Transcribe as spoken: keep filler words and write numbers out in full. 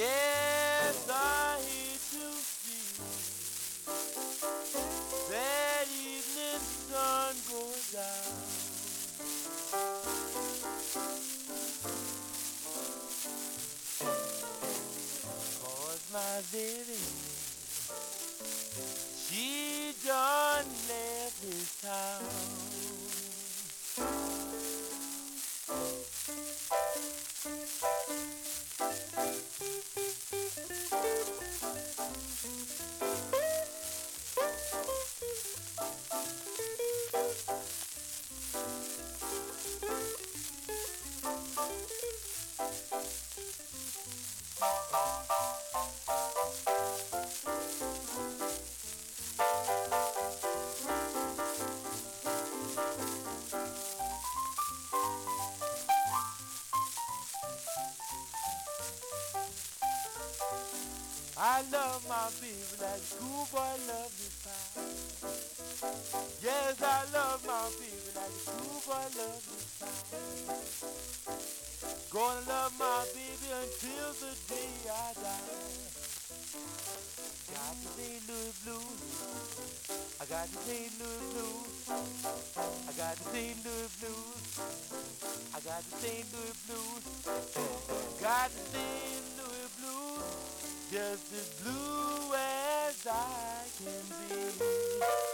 Yes, I hate to see that evening sun go down. Cause my baby, she done left this town. I love my baby like a schoolboy love his pie. Yes, I love my baby like a schoolboy love his pie. Gonna love my baby until the day I die. Got to Saint Louis blues. I got to Saint Louis blues. I got to Saint Louis blues. I got to Saint Louis blues. Got to Saint Louis blues. Just as blue as I can be.